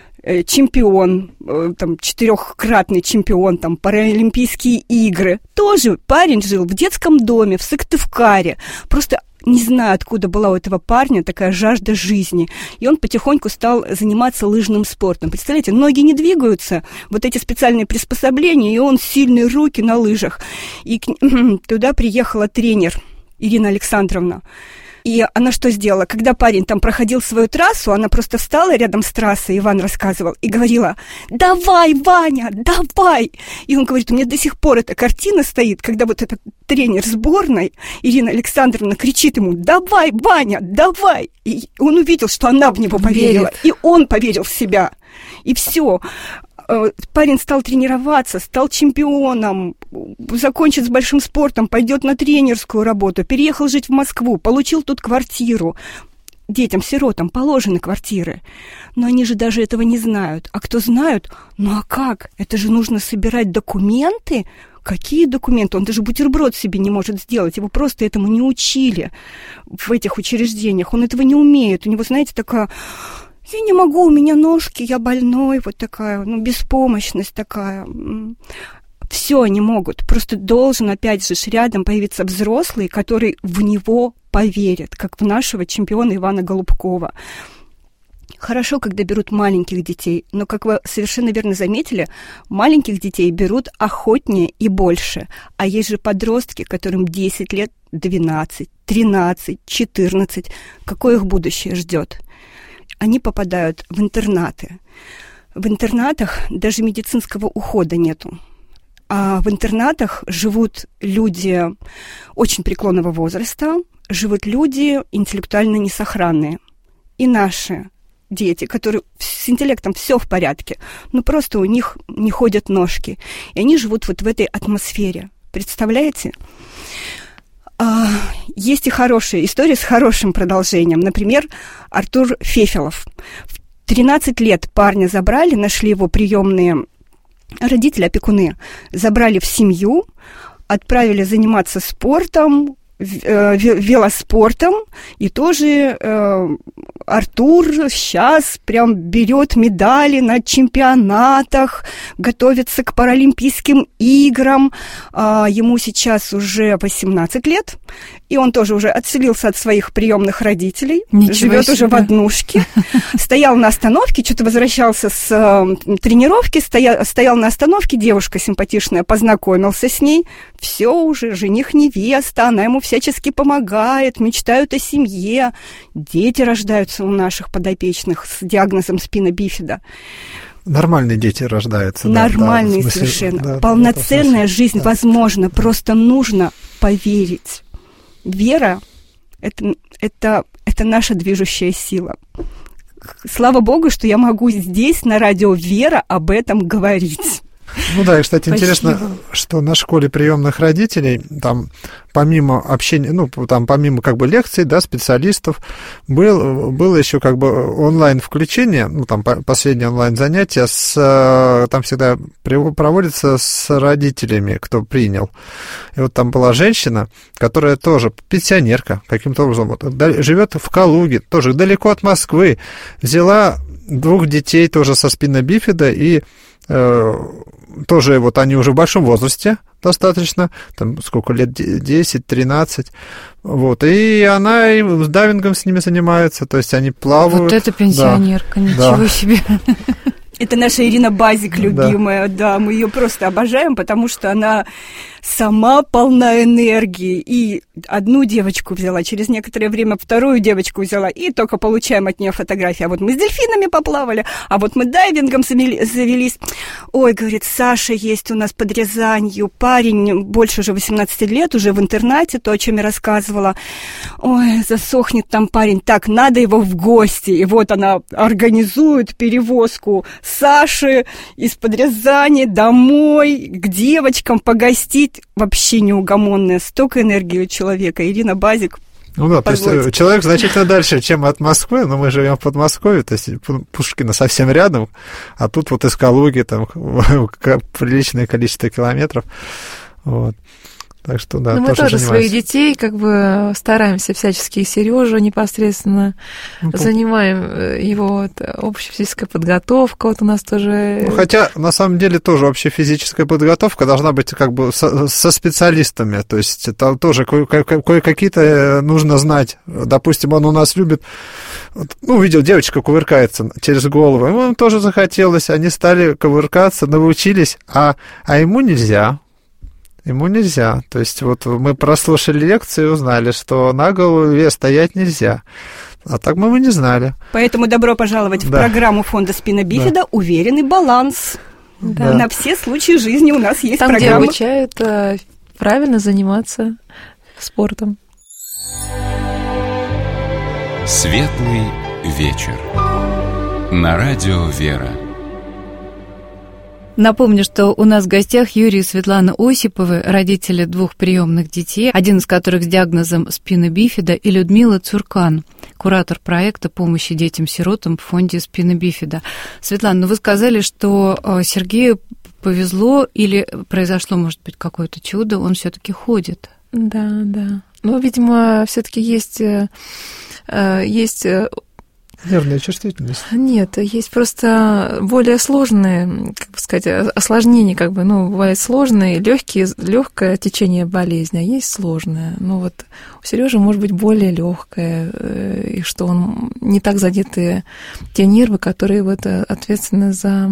C: чемпион, там, четырехкратный чемпион, там, Паралимпийские игры. Тоже парень жил в детском доме в Сыктывкаре. Просто не знаю, откуда была у этого парня такая жажда жизни. И он потихоньку стал заниматься лыжным спортом. Представляете, ноги не двигаются, вот эти специальные приспособления, и он сильные руки на лыжах. И к... туда приехала тренер Ирина Александровна. И она что сделала? Когда парень там проходил свою трассу, она просто встала рядом с трассой, Иван рассказывал, и говорила: давай, Ваня, давай! И он говорит: у меня до сих пор эта картина стоит, когда вот этот тренер сборной, Ирина Александровна, кричит ему: давай, Ваня, давай! И он увидел, что она в него поверила, Верит. И он поверил в себя. И все. Парень стал тренироваться, стал чемпионом, закончит с большим спортом, пойдет на тренерскую работу, переехал жить в Москву, получил тут квартиру. Детям-сиротам положены квартиры. Но они же даже этого не знают. А кто знают, ну а как? Это же нужно собирать документы. Какие документы? Он даже бутерброд себе не может сделать. Его просто этому не учили в этих учреждениях. Он этого не умеет. У него, знаете, такая... Я не могу, у меня ножки, я больной, вот такая, ну, беспомощность такая. Все они могут. Просто должен, опять же, рядом появиться взрослый, который в него поверит, как в нашего чемпиона Ивана Голубкова. Хорошо, когда берут маленьких детей, но, как вы совершенно верно заметили, маленьких детей берут охотнее и больше. А есть же подростки, которым десять лет, двенадцать, тринадцать, четырнадцать. Какое их будущее ждет? Они попадают в интернаты. В интернатах даже медицинского ухода нету. А в интернатах живут люди очень преклонного возраста, живут люди интеллектуально несохранные. И наши дети, которые с интеллектом все в порядке, но просто у них не ходят ножки. И они живут вот в этой атмосфере. Представляете? Есть и хорошие истории с хорошим продолжением. Например, Артур Фефелов. В тринадцать лет парня забрали, нашли его приемные родители, опекуны. Забрали в семью, отправили заниматься спортом, велоспортом. И тоже э, Артур сейчас прям берет медали на чемпионатах, готовится к Паралимпийским играм. А, ему сейчас уже восемнадцать лет, и он тоже уже отселился от своих приемных родителей, Ничего живет себе. Уже в однушке. Стоял на остановке, что-то возвращался с э, тренировки, стоял, стоял на остановке, девушка симпатичная, познакомился с ней. Все уже, жених-невеста, она ему всячески помогает, мечтают о семье. Дети рождаются у наших подопечных с диагнозом спина бифида.
D: Нормальные дети рождаются.
C: Нормальные,
D: да, да,
C: совершенно.
D: Да,
C: Полноценная жизнь
D: да.
C: возможна, просто нужно поверить. Вера это, – это, это наша движущая сила. Слава Богу, что я могу здесь, на радио «Вера», об этом говорить.
D: Ну да, и, кстати,
C: Спасибо.
D: Интересно, что на школе приемных родителей, там, помимо общения, ну, там, помимо, как бы, лекций, да, специалистов, был, было еще, как бы, онлайн-включение, ну, там, последнее онлайн-занятие, с, там всегда проводится с родителями, кто принял. И вот там была женщина, которая тоже пенсионерка, каким-то образом, вот, живет в Калуге, тоже далеко от Москвы, взяла двух детей тоже со спина бифида и тоже вот они уже в большом возрасте достаточно, там сколько лет, десять-тринадцать, вот, и она им с дайвингом с ними занимается, то есть они плавают.
B: Вот это пенсионерка, да. Ничего
D: да.
B: себе.
C: Это наша Ирина Базик любимая, да. да, мы ее просто обожаем, потому что она сама полна энергии. И одну девочку взяла, через некоторое время вторую девочку взяла, и только получаем от нее фотографии. А вот мы с дельфинами поплавали, а вот мы дайвингом завелись. Ой, говорит, Саша есть у нас под Рязанью, парень больше уже восемнадцати лет, уже в интернате, то, о чем я рассказывала. Ой, засохнет там парень, так, надо его в гости. И вот она организует перевозку Саши из-под Рязани домой к девочкам погостить. Вообще неугомонная, столько энергии у человека. Ирина Базик.
D: Ну да, Позвольте. То есть человек значительно дальше, чем от Москвы, но мы живем в Подмосковье, то есть Пушкино совсем рядом, а тут вот из Калуги там приличное количество километров. Вот. Так что, да,
E: Но мы тоже, тоже своих детей как бы стараемся всячески, Сережу непосредственно ну, занимаем его вот, общая физическая подготовка, вот у нас тоже...
D: Ну, хотя, на самом деле, тоже общая физическая подготовка должна быть как бы со, со специалистами, то есть это тоже кое-какие-то нужно знать. Допустим, он у нас любит, ну, видел, девочка кувыркается через голову, ему тоже захотелось, они стали кувыркаться, научились, а, а ему нельзя. Ему нельзя. То есть вот мы прослушали лекцию и узнали, что на голове стоять нельзя. А так мы, мы не знали.
C: Поэтому добро пожаловать да. в программу фонда Спина Бифида да. «Уверенный баланс». Да. На все случаи жизни у нас есть
E: Там,
C: программа.
E: Где обучают э, правильно заниматься спортом.
A: Светлый вечер. На радио «Вера».
B: Напомню, что у нас в гостях Юрий и Светлана Осиповы, родители двух приемных детей, один из которых с диагнозом спина бифида, и Людмила Цуркан, куратор проекта помощи детям-сиротам в фонде спина бифида. Светлана, ну вы сказали, что Сергею повезло или произошло, может быть, какое-то чудо, он все-таки ходит.
E: Да, да. Ну, видимо, все-таки есть, есть
D: нервная чувствительность?
E: Нет, есть просто более сложные, как бы сказать, осложнения, как бы, ну, бывают сложные, легкие, легкое течение болезни, а есть сложное. Ну, вот у Сережи может быть более легкое, и что он не так задеты те нервы, которые вот ответственны за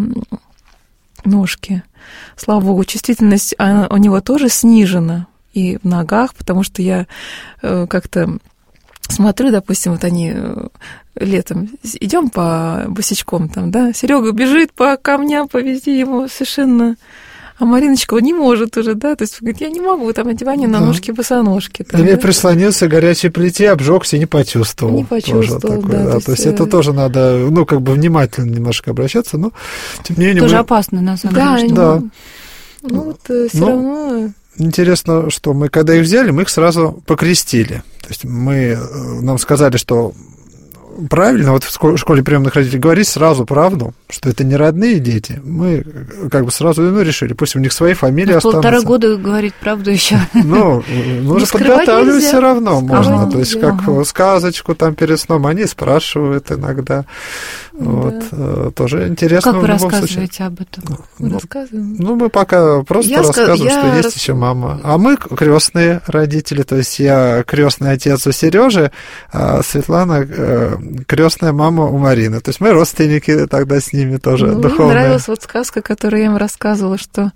E: ножки. Слава богу, чувствительность у него тоже снижена и в ногах, потому что я как-то смотрю, допустим, вот они летом идем по босичком там, да, Серега бежит по камням, по везде, ему совершенно... А Мариночка не может уже, да, то есть говорит, я не могу там одевание на ножки, босоножки. Там,
D: Или
E: да?
D: прислонился к горячей плите, обжегся и не почувствовал.
E: Не почувствовал,
D: такое,
E: да.
D: да.
E: То,
D: то есть это тоже надо, ну, как бы внимательно немножко обращаться, но тем не менее...
B: Тоже
D: мы...
B: опасно, на самом
E: да,
B: деле.
D: Да,
E: ну, вот все ну, равно...
D: Интересно, что мы, когда их взяли, мы их сразу покрестили. То есть мы, нам сказали, что правильно, вот в школе приемных родителей говорить сразу правду, что это не родные дети. Мы как бы сразу ну, решили, пусть у них свои фамилии
B: ну,
D: останутся.
B: Полтора года говорить правду еще.
D: Ну, нужно подготавливать все равно можно. То есть как сказочку там перед сном они спрашивают иногда. Вот, тоже интересно.
B: Как вы рассказываете об этом?
D: Ну, ну, мы пока просто рассказываем, что есть еще мама. А мы крестные родители, то есть я крестный отец у Сережи, а Светлана крестная мама у Марины. То есть мы родственники тогда с ними тоже
E: ну,
D: духовные.
E: Мне нравилась вот сказка, которую я им рассказывала, что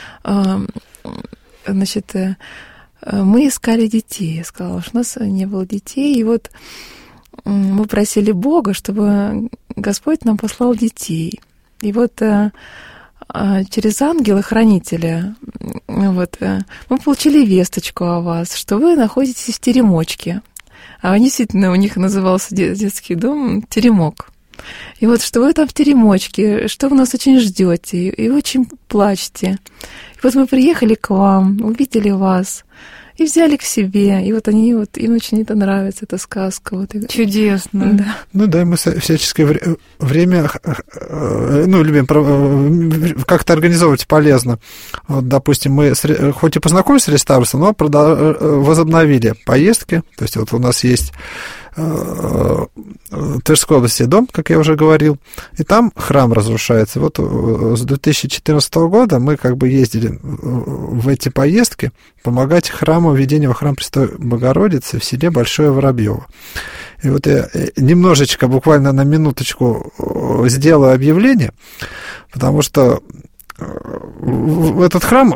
E: значит, мы искали детей. Я сказала, что у нас не было детей, и вот мы просили Бога, чтобы Господь нам послал детей. И вот через ангела-хранителя вот, мы получили весточку о вас, что вы находитесь в Теремочке. А они действительно, у них назывался детский дом Теремок. И вот что вы там в Теремочке, что вы нас очень ждете и очень плачете. И вот мы приехали к вам, увидели вас и взяли к себе. И вот они, вот, им очень это нравится, эта сказка. Вот.
B: Чудесно.
E: Да.
D: Ну да, мы всяческое время, ну, любим как-то организовывать полезно. Вот, допустим, мы хоть и познакомились с Рестарусом, но возобновили поездки. То есть вот у нас есть в Тверской области дом, как я уже говорил, и там храм разрушается. Вот с две тысячи четырнадцатого года мы как бы ездили в эти поездки помогать храму, введению в храм Престой Богородицы в селе Большое Воробьево. И вот я немножечко, буквально на минуточку, сделаю объявление. потому что в этот храм,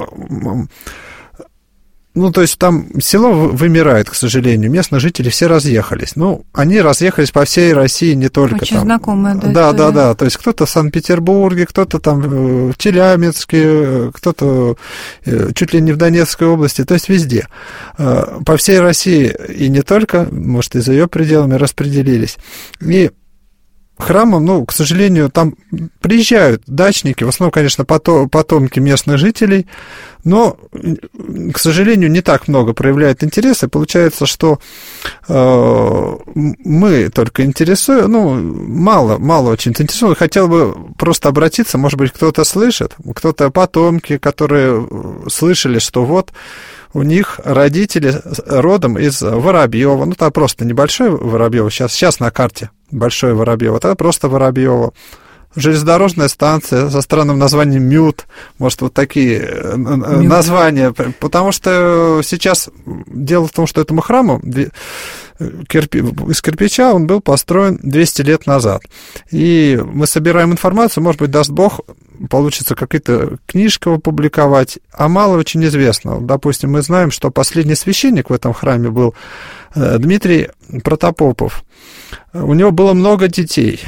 D: ну, то есть там село вымирает, к сожалению, местные жители все разъехались. Ну, они разъехались по всей России, не только
B: Очень
D: там.
B: знакомая, да.
D: Да, да, да, то есть кто-то в Санкт-Петербурге, кто-то там в Челябинске, кто-то чуть ли не в Донецкой области, то есть везде. По всей России и не только, может, и за ее пределами распределились. И храмом, ну, к сожалению, там приезжают дачники, в основном, конечно, потомки местных жителей, но, к сожалению, не так много проявляют интерес, и получается, что э, мы только интересуем, ну, мало, мало очень интересуем. Хотел бы просто обратиться, может быть, кто-то слышит, кто-то потомки, которые слышали, что вот у них родители родом из Воробьева, ну, там просто небольшой Воробьево, сейчас, сейчас на карте большое Воробьево, это просто Воробьево. Железнодорожная станция со странным названием Мют, может, вот такие Мют. Названия, потому что сейчас дело в том, что этому храму из кирпича он был построен двести лет назад. И мы собираем информацию, может быть, даст Бог, получится какая-то книжка опубликовать, а мало очень известно. Допустим, мы знаем, что последний священник в этом храме был Дмитрий Протопопов. У него было много детей,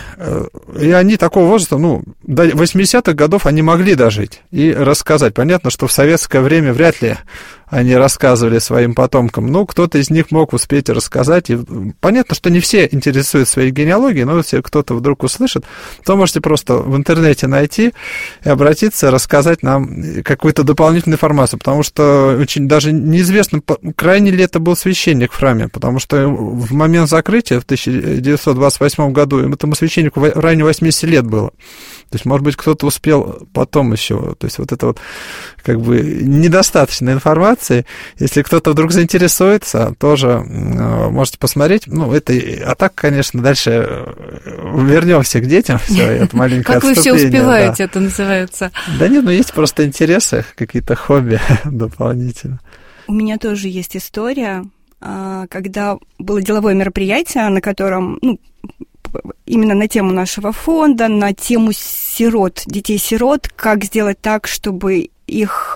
D: и они такого возраста, ну, до восьмидесятых годов они могли дожить и рассказать. Понятно, что в советское время вряд ли они рассказывали своим потомкам, ну, кто-то из них мог успеть рассказать, и понятно, что не все интересуют своей генеалогией, но если кто-то вдруг услышит, то можете просто в интернете найти и обратиться, рассказать нам какую-то дополнительную информацию, потому что очень даже неизвестно, крайне ли это был священник в храме, потому что в момент закрытия в тысяча девятьсот двадцать восьмом году этому священнику в районе восьмидесяти лет было. То есть, может быть, кто-то успел потом еще. То есть, вот это вот как бы недостаточно информации. Если кто-то вдруг заинтересуется, тоже можете посмотреть. Ну, это... А так, конечно, дальше вернемся к детям. Все, это маленькое
B: как
D: отступление.
B: Как вы все успеваете, да. Это называется.
D: Да нет, ну есть просто интересы, какие-то хобби дополнительно.
C: У меня тоже есть история, когда было деловое мероприятие, на котором, ну, именно на тему нашего фонда, на тему сирот, детей-сирот, как сделать так, чтобы их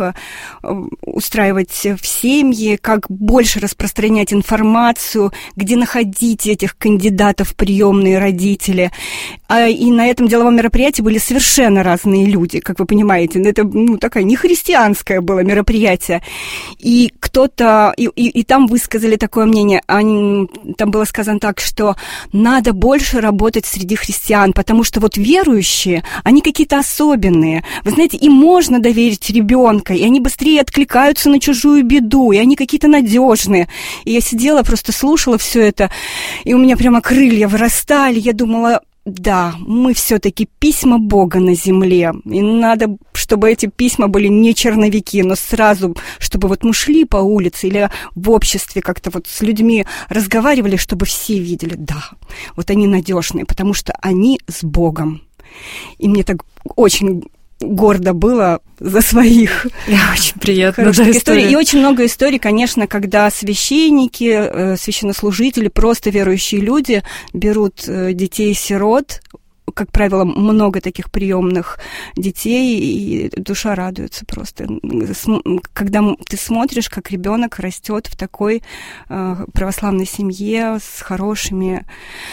C: устраивать в семьи, как больше распространять информацию, где находить этих кандидатов в приемные родители. И на этом деловом мероприятии были совершенно разные люди, как вы понимаете. Это, ну, такое нехристианское было мероприятие. И кто-то... И, и, и там высказали такое мнение. Они, там было сказано так, что надо больше работать среди христиан, потому что вот верующие, они какие-то особенные. Вы знаете, им можно доверить ребенка, и они быстрее откликаются на чужую беду, и они какие-то надежные. И я сидела, просто слушала все это, и у меня прямо крылья вырастали. Я думала, да, мы все-таки письма Бога на земле, и надо, чтобы эти письма были не черновики, но сразу, чтобы вот мы шли по улице или в обществе как-то вот с людьми разговаривали, чтобы все видели, да, вот они надежные, потому что они с Богом. И мне так очень гордо было за своих.
B: Да, очень приятно.
C: Да, истории. И очень много историй, конечно, когда священники, священнослужители, просто верующие люди берут детей-сирот, как правило, много таких приемных детей, и душа радуется просто. Когда ты смотришь, как ребенок растет в такой православной семье с хорошими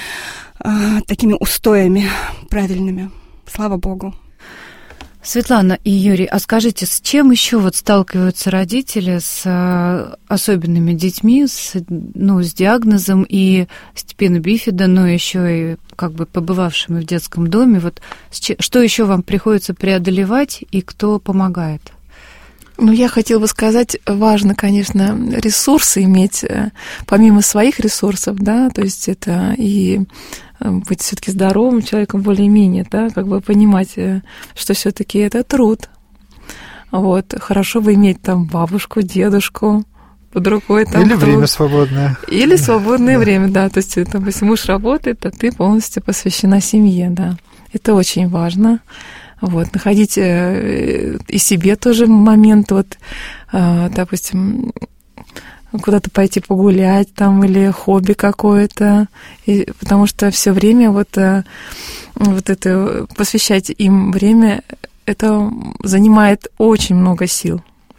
C: такими устоями правильными. Слава Богу.
B: Светлана и Юрий, а скажите, с чем еще вот сталкиваются родители с особенными детьми, с, ну, с диагнозом и спина бифида, но еще и как бы побывавшими в детском доме? Вот что еще вам приходится преодолевать и кто помогает?
E: Ну, я хотела бы сказать, важно, конечно, ресурсы иметь, помимо своих ресурсов, да, то есть это и быть все-таки здоровым человеком более-менее, да, как бы понимать, что все-таки это труд. Вот, хорошо бы иметь там бабушку, дедушку под рукой. Там,
D: Или
E: кто...
D: время свободное.
E: Или свободное да. время, да, то есть, там, если муж работает, то ты полностью посвящена семье, да. Это очень важно. Вот, находить и себе тоже момент, вот, допустим, куда-то пойти погулять там или хобби какое-то, и, потому что все время вот, вот это посвящать им время, это занимает очень много сил.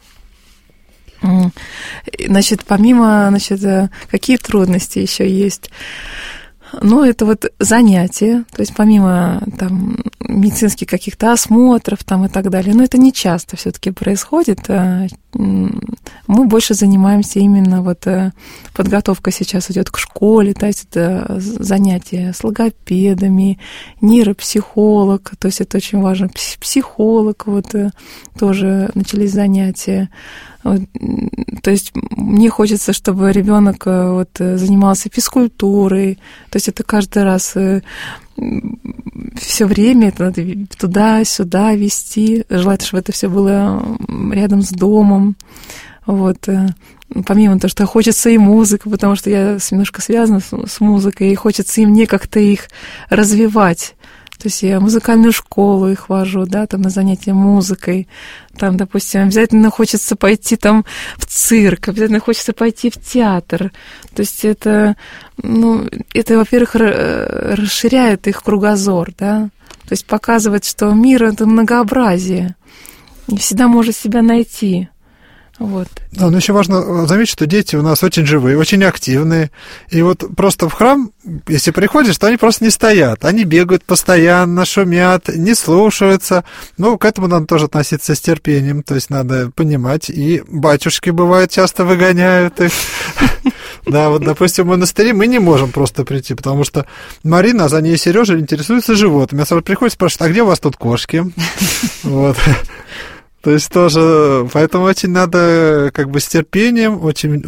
E: Значит, помимо, значит, какие трудности еще есть? Ну, это вот занятия, то есть помимо там медицинских каких-то осмотров там и так далее, но это не часто все-таки происходит. Мы больше занимаемся именно вот подготовка сейчас идет к школе, то есть это занятия с логопедами, нейропсихолог, то есть это очень важно, психолог, вот тоже начались занятия. То есть мне хочется, чтобы ребенок вот занимался физкультурой, то есть это каждый раз все время это надо туда-сюда вести, желательно, чтобы это все было рядом с домом. Вот. Помимо того, что хочется и музыка, потому что я немножко связана с, с музыкой, и хочется и мне как-то их развивать. То есть я в музыкальную школу их вожу, да, там на занятия музыкой. Там, допустим, обязательно хочется пойти там в цирк, обязательно хочется пойти в театр. То есть это, ну, это, во-первых, расширяет их кругозор, да. То есть показывает, что мир — это многообразие. И всегда может себя найти. Вот.
D: Да, но еще важно заметить, что дети у нас очень живые, очень активные. И вот просто в храм, если приходишь, то они просто не стоят. Они бегают постоянно, шумят, не слушаются. Ну, к этому надо тоже относиться с терпением. То есть надо понимать. И батюшки, бывает, часто выгоняют их. Да, вот, допустим, в монастыре мы не можем просто прийти, потому что Марина, а за ней Сережа интересуется животными. Я сразу приходит и спрашивает, а где у вас тут кошки? Вот. То есть тоже, поэтому очень надо как бы с терпением, очень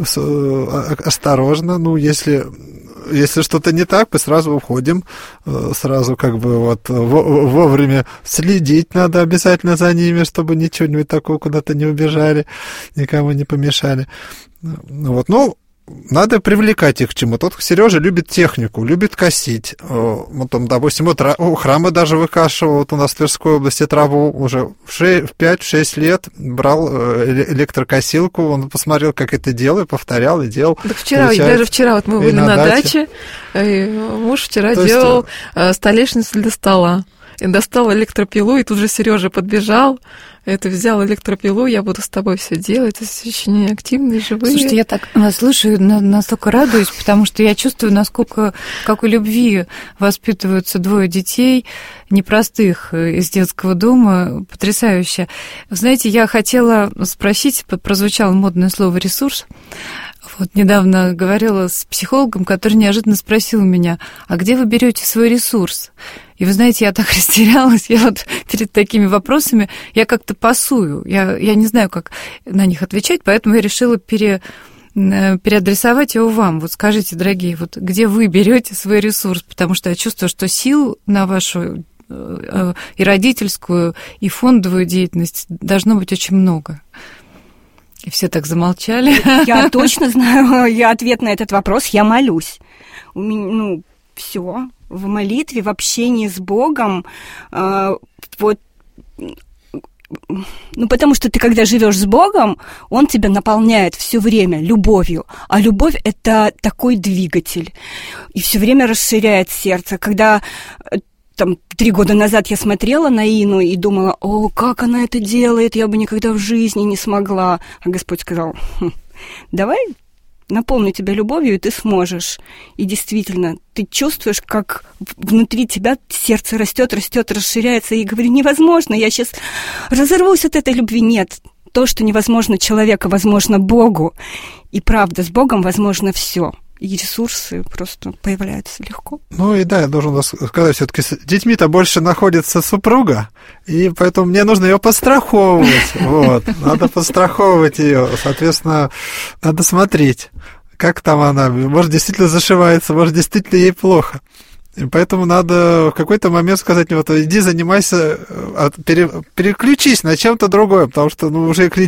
D: осторожно. Ну, если, если что-то не так, мы сразу уходим, сразу как бы вот вовремя следить надо обязательно за ними, чтобы ничего-нибудь такого куда-то не убежали, никому не помешали. Вот, ну, надо привлекать их к чему. Тот Сережа любит технику, любит косить. Вот он, допустим, вот у храма даже выкашивал, вот у нас в Тверской области траву уже в пять-шесть лет брал электрокосилку, он посмотрел, как это делаю, повторял и делал.
E: Так вчера, даже вчера вот мы были на, на даче, даче муж вчера То делал есть... столешницу для стола. И достал электропилу, и тут же Сережа подбежал, это взял электропилу, я буду с тобой все делать. Это очень активные, живые.
B: Слушайте, я так вас слушаю, настолько радуюсь, потому что я чувствую, насколько, какой любви воспитываются двое детей, непростых, из детского дома, потрясающе. Вы знаете, я хотела спросить, прозвучало модное слово «ресурс». Вот недавно говорила с психологом, который неожиданно спросил меня, а где вы берете свой ресурс? И вы знаете, я так растерялась, я вот перед такими вопросами, я как-то пасую, я, я не знаю, как на них отвечать, поэтому я решила пере, переадресовать его вам. Вот скажите, дорогие, вот где вы берете свой ресурс? Потому что я чувствую, что сил на вашу и родительскую, и фондовую деятельность должно быть очень много. И все так замолчали.
C: Я точно знаю, я ответ на этот вопрос, я молюсь. У меня, ну, все в молитве, в общении с Богом, э, вот, ну, потому что ты, когда живешь с Богом, Он тебя наполняет все время любовью, а любовь — это такой двигатель, и все время расширяет сердце. Когда там три года назад я смотрела на Ину и думала, о, как она это делает, я бы никогда в жизни не смогла. А Господь сказал, хм, давай наполню тебя любовью, и ты сможешь. И действительно, ты чувствуешь, как внутри тебя сердце растет, растет, расширяется, и говорю, невозможно, я сейчас разорвусь от этой любви. Нет, то, что невозможно человеку, возможно Богу. И правда, с Богом возможно все. И ресурсы просто появляются легко.
D: Ну и да, я должен сказать, все-таки с детьми-то больше находится супруга, и поэтому мне нужно ее подстраховывать. Вот, надо подстраховывать ее, соответственно, надо смотреть, как там она, может, действительно зашивается, может, действительно ей плохо. И поэтому надо в какой-то момент сказать мне, вот иди занимайся, пере, переключись на чем-то другое, потому что ну, уже кричишь,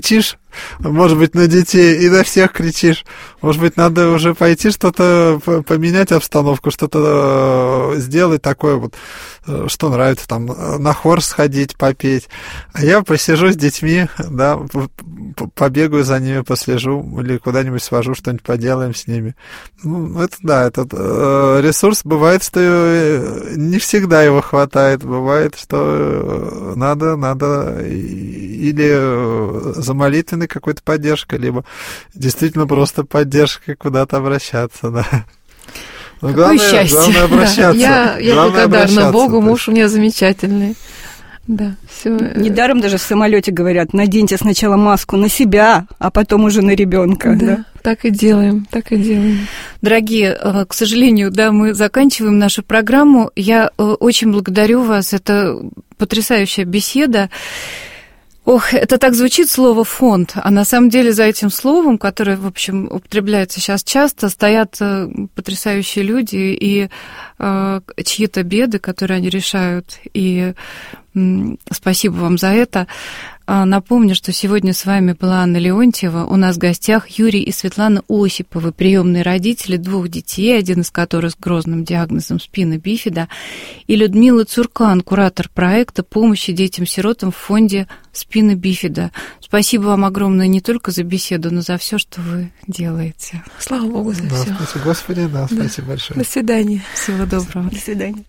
D: может быть, на детей и на всех кричишь. Может быть, надо уже пойти что-то поменять обстановку, что-то сделать такое вот, что нравится, там, на хор сходить, попеть. А я посижу с детьми, да, побегаю за ними, послежу, или куда-нибудь свожу, что-нибудь поделаем с ними. Ну, это да, этот ресурс бывает, что не всегда его хватает. Бывает, что надо, надо или за молитвенной какой-то поддержкой, либо действительно просто поддержкой куда-то обращаться, да.
B: Но главное, счастье.
D: Главное обращаться.
E: Да. Я, я
D: главное
E: благодарна Богу, муж у меня замечательный. Да, все.
C: Недаром даже в самолете говорят: наденьте сначала маску на себя, а потом уже на ребенка.
E: Да,
C: да,
E: так и делаем, так и делаем.
B: Дорогие, к сожалению, да, мы заканчиваем нашу программу. Я очень благодарю вас. Это потрясающая беседа. Ох, это так звучит слово «фонд», а на самом деле за этим словом, которое, в общем, употребляется сейчас часто, стоят потрясающие люди и э, чьи-то беды, которые они решают. И э, спасибо вам за это. Напомню, что сегодня с вами была Анна Леонтьева. У нас в гостях Юрий и Светлана Осиповы, приемные родители двух детей, один из которых с грозным диагнозом спина бифида, и Людмила Цуркан, куратор проекта помощи детям-сиротам в фонде спина бифида. Спасибо вам огромное не только за беседу, но за все, что вы делаете.
E: Слава Богу за
D: да,
E: все.
D: Спасибо, Господи, да,
E: да.
D: Спасибо большое.
E: До свидания.
B: Всего доброго.
C: До свидания.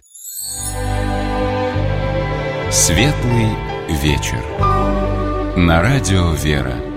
A: Светлый вечер. На радио «Вера».